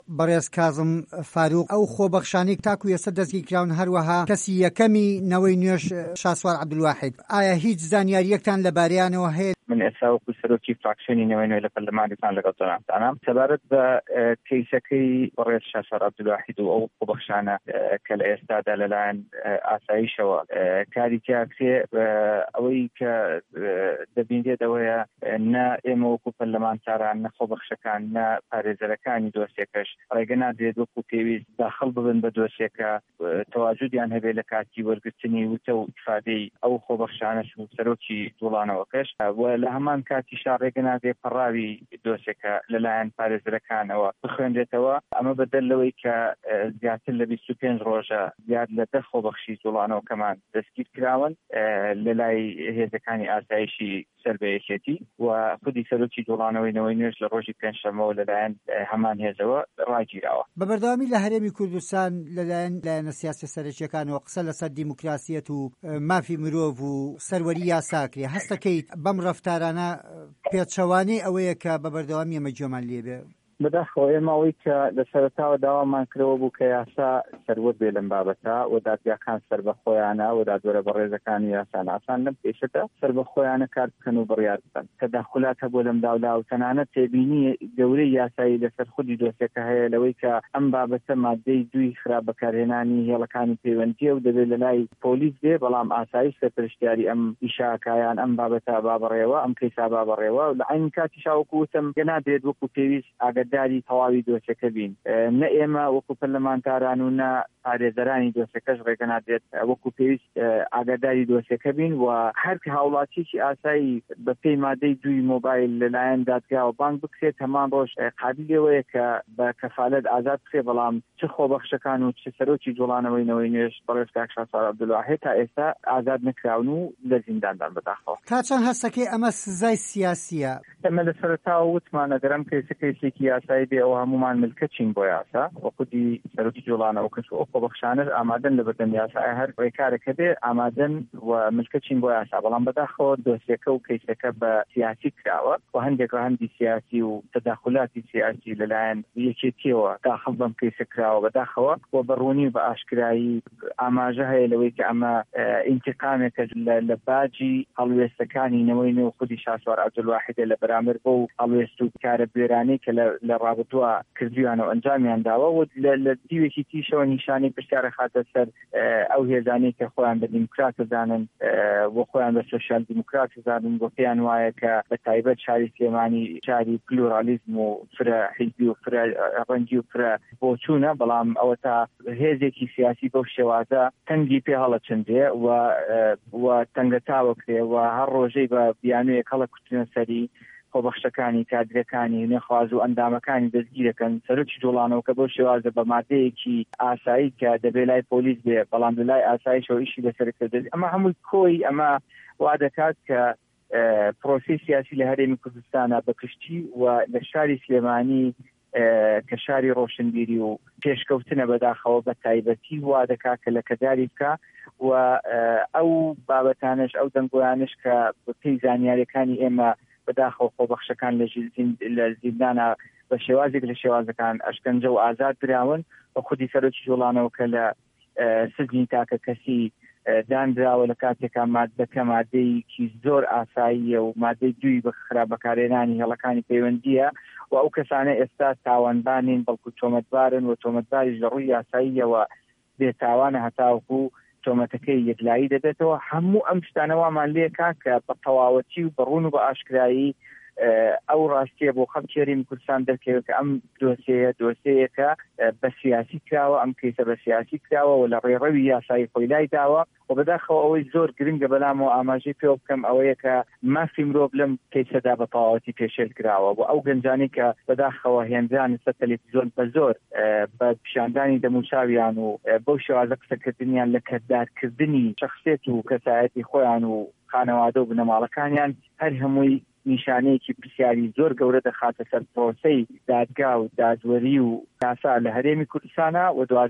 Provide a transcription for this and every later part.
بەڕێز کازم فاروق ئەو خۆبەخشانی تاکو ئێستا دەستگیر کراون هەروەها کەسی یەکەمی نەوەی نوێژ شاسوار عەبدولواحید، ئایا هیچ زانیاریەکتان لەبارەیانەوە هەیە؟ من ئێستا وەکو سەرۆکی فراکسیۆنی نەوەی نوێ لە پەرلەمانتان لەگەڵ جۆناتانە سەبارەت بە کەیسەکەی بەڕێز شاسوار عەبدولواحید و ئەو خۆبەخشانە کە لە ئێستادا لەلایەن ئاسایشەوە کاری تیاکسێ ئەوەی کە دەبینێت ئەوەیە نە ئێمە وەکو پەرلەمانتاران نە خۆبەخشەکان نە پارێزەرەکانی دۆسیەکەش ڕێگە نادرێت وەکو پێویست داخڵ ببن بە دۆسیەکە تەواجودیان هەبێت لە کاتی وەرگرتنی وتە و ئیفادەی ئەو خۆبەخشانەش و سەرۆکی دوڵانەوەکەش لە هەمان کاتیشا ڕێگە نادرێت پەڕاوی دۆسیەکە لەلایەن پارێزەرەکانەوە بخوێنرێتەوە. ئەمە بەدەل لەوەی کە زیاتر لە 25 ڕۆژە زیاد لە 10 خۆبەخشی دوڵانەوەکەمان دەستگیر کراون لە لای هێزەکانی ئاسایشی سەربەیەکێتی و خودی سەرۆکی دوڵانەوەی نەوەی نوێژ لە ڕۆژی پێنجشەممەوە لەلایەن هەمان هێزەوە ڕاگیراوە. بە بەردەوامی لە هەرێمی کوردستان لەلایەنە سیاسە سەرەکیەکانەوە قسە لەسەر دیموکراسیەت و مافی مرۆڤ و سەروەری یاساکرێ، هەستەکەیت بەم ڕەفتارانە پێچەوانەی ئەوەیە کە بە بەردەوامی ئەمە گوێمان لێبێ؟ بەداخەوە ئێمەوەی کە لە سەرەتاوە داوامان کرەوە بوو کە یاسا سەروەت بێ لەم بابەتە و دادگاکان سەر بە خۆیانە و دادوەرە بەڕێزەکانی یاسان ئاسان لەم پێشەکە سەر بە خۆیانە کار بکەن و بڕیار بکەن. تەداخلات هەبوو لەم داولا و تەنانەت تێبینی گەورەی یاسایی لەسەر خودی دۆسیەکە هەیە لەوەی کە ئەم بابەتە مادەی 2 خراپ بەکارهێنانی هێڵەکانی پەیوەندیە و دەبێت لە لای پۆلیس بێ، بەڵام ئاسایش سەرپەرشتیاری ئەم ئیشاکایان ئەم بابەتە بابڕێوە ئەم کەیسا بابڕێوە و لە عین کاتیشا وەکو وتم گەنادێت وەکو پێویست ئاگاداری تەواوی دۆسیەکە بین. نە ئێمە وەکو پەرلەمانتاران و نە پارێزەرانی دۆسیەکەش ڕێگە نادرێت وەکو پێویست ئاگاداری دۆسیەکە بین و هەر هاوڵاتیی ئاسایی بە پێی مادەی 2 مۆبایل لەلایەن دادگا و بانک بکرێت هەمان ڕۆژ قابلەوەیە کە بە کەفالەت ئازاد بکرێت، بەڵام چ خۆبەخشەکان و چ سەرۆکی دوڵانەوەی نەوەی نوێژ بەڕێز کاک شاسوار عەبدولواحید تا ئێستا ئازاد نەکراون و لە زینداندان بەداخەوە. تا چەند هەستەکەی ئەمە سزای سیاسیە؟ ئەمە لە سەرەتاوە وتمان ئەگەرم کەیسێکی یاسایی بێ ئەوە هەمومان ملکەچین بۆ یاسا و خودی سەرۆکی دوڵانەوە کەس ئەو خۆبەخشانە ئامادەن لە بەردەم یاسای هەر ڕێکارێکە بێ ئامادەن و ملکەچین بۆ یاسا، بەڵام بەداخەوە دۆسیەکە و کەیسەکە بە سیاسی کراوە و هەندێک هەندی سیاسی و تەداخلاتی سیاسی لەلایەن یەکێتیەوە داخڵ بەم کەیسە کراوە بەداخەوە و بەڕوونی بە ئاشکرایی ئاماژە هەیە لەوەی کە ئەمە ئینتقامێکە لە باجی هەڵوێستەکانی نەوەی نوێ خودی شاسوار عەبدولواحید لە بەرامبەر بۆ هەڵوێست و کارە بێرانەی کە لە ڕابردووە کردویانە و ئەنجامیان داوە و لە دیوێکی تیشەوە نیشانی پرسیارە خاتە سەر ئەو هێزانەی کە خۆیان بە دیموکرات دەزانن و خۆیان بە سۆشیال دیموکرات دەزانن بۆ پێیان وایە کە بە تایبەت شاری سلێمانی شاری پلورالیزم و فرە حیزبی و فرە ڕەنگی و فرە بۆچوونە، بەڵام ئەوە تا هێزێکی سیاسی بەو شێوازە تەنگی پێ هەڵەچەندێ و تەنگە تاوەکرێ و هەر ڕۆژەی بە بیانوویەک هەڵەکوتنە سەری خۆبەخشەکانی کادرەکانی نەخواز و ئەندامەکانی دەستگیرەکەن. سەرۆکی دوڵانەوە کە بۆ شێوازە بە مادەیەکی ئاسایی کە دەبێت لای پۆلیس بێ، بەڵام لای ئاسایشەوە ئیشی لەسەرکرد. ئەمە هەمووی کۆی ئەمە وا دەکات کە پرۆسی سیاسی لە هەرێمی کوردستانە بەکشتی و لە شاری سلێمانی کە شاری ڕۆشنبیری و پێشکەوتنە بەداخەوە بە تایبەتی وا دەکات کە لە کەداری بکە و ئەو بابەتانش ئەو دەنگۆیانش کە پێی زانیاریەکانی ئێمە بەداخەوە خۆبەخشەکان لە زیندانە بە شێوازێک لە شێوازەکان ئەشکەنجە و ئازاد براون و خودی سەرۆکی دوڵانەوە کە لە سزنی تاکە کەسی دانراوە لە کاتێکا مادەکە مادەیەکی زۆر ئاساییە و مادەی 2 بە خراپ بەکارهێنانی هێڵەکانی پەیوەندیە و ئەو کەسانە ئێستا تاوانبانین بەڵکو تۆمەتبارن و تۆمەتباریش لە ڕووی یاساییەوە بێتاوانە هەتاوەکو تۆمەتەکەی یەکلایی دەبێتەوە. هەموو ئەم شتانەوامان لێکا کە بە تەواوەتی و بەڕوون و بە ئاشکرایی ئەو ڕاستیە بۆ خەڵکی هەرێمی کوردستان دەرکەوێت کە ئەم دۆسیەیەکە بە سیاسی کراوە، ئەم کەیسە بە سیاسی کراوە و لە ڕێڕەوی یاسایی خۆی لای داوە و بەداخەوە ئەوەی زۆر گرنگە بەلامەوە ئاماژەی پێ بکەم ئەوەیە کە مافی مرۆڤ لەم کەیسەدا بە تەواوەتی پێشێل کراوە و ئەو گەنجانەی کە بەداخەوە هێنران سەر تەلەڤیزیۆن بە زۆر بە پیشاندانی دەموچاویان و بەو شێوازە قسەکردنیان لە کەتدارکردنی شەخصیەت و کەسایەتی خۆیان و خانەوادە و بنەماڵەکانیان هەر هەمووی نیشانەیەکی پرسیاری زۆر گەورە دەخاتە سەر پرۆسەی دادگا و دادوەری و یاسا لە هەرێمی کوردستانە و دوجار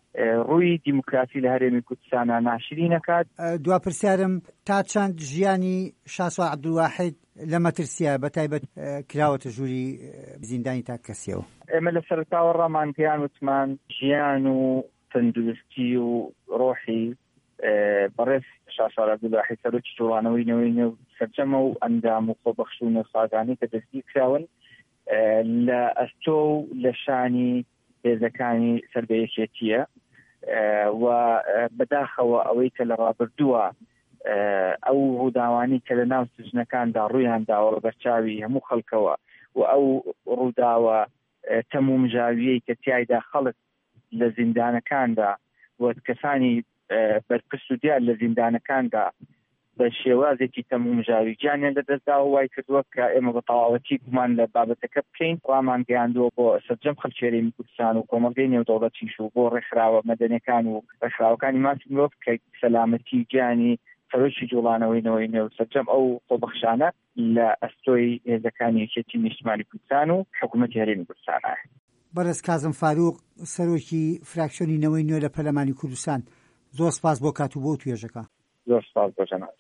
ڕووی دیموکراسی لە هەرێمی کوردستانە ناشری نەکات. دوا پرسیارم تا چەند ژیانی شاسوار عەبدولواحید لە مەترسیە بەتایبەت کراوەتە ژووری زیندانی تا کەسیەوە؟ ئێمە لە سەرەتاوە ڕامان پێیان وتمان ژیان و تەندروستی و ڕۆحی بەڕێز شاسوار عەبدولواحید سەرۆکی جوڵانەوەی نەوەی و سەرجەمە و ئەندام و خۆبەخشوون و سازانی کە دەستی کراون لە ئەستۆ و لە شانی هێزەکانی سەربەیەکێتیە و بەداخەوە ئەوەی کە لە ڕابردووە ئەو ڕووداوانی کە لە ناو سژنەکاندا ڕوویان داوە بەرچاوی هەموو خەڵکەوە و ئەو ڕووداوە تەمومژاویەی کە تیایدا خەڵک لە زیندانەکاندا و کەسانی بەرپرس و دیار لە زیندانەکاندا بە شێوازێکی تەمومژاوی گیانیان لەدەستدا و وای کردووە کە ئێمە بە تەواوەتی گومان لە بابەتەکە بکەین ڕامان گەیاندووە بۆ سەرجەم خەڵکی هەرێمی کوردستان و کۆمەڵگەی نێودەوڵەتیش و بۆ ڕێکخراوە مەدەنیەکان و ڕێکخراوەکانی ماسی مرۆڤ کە سەلامەتی گیانی سەرۆکی جوڵانەوەی نەوەی نێو سەرجەم ئەو خۆبەخشانە لە ئەستۆی هێزەکانی یەکێتی نیشتیمانی کوردستان و حکوومەتی هەرێمی کوردستانە. بەڕێز کازم فاروق سەرۆکی فراکسیۆنی نەوەی نوێ لە پەرلەمانی کوردستان، زۆر سپاس بۆ کات و بۆ توێژەکە. زۆر سپاس بۆ جەناب.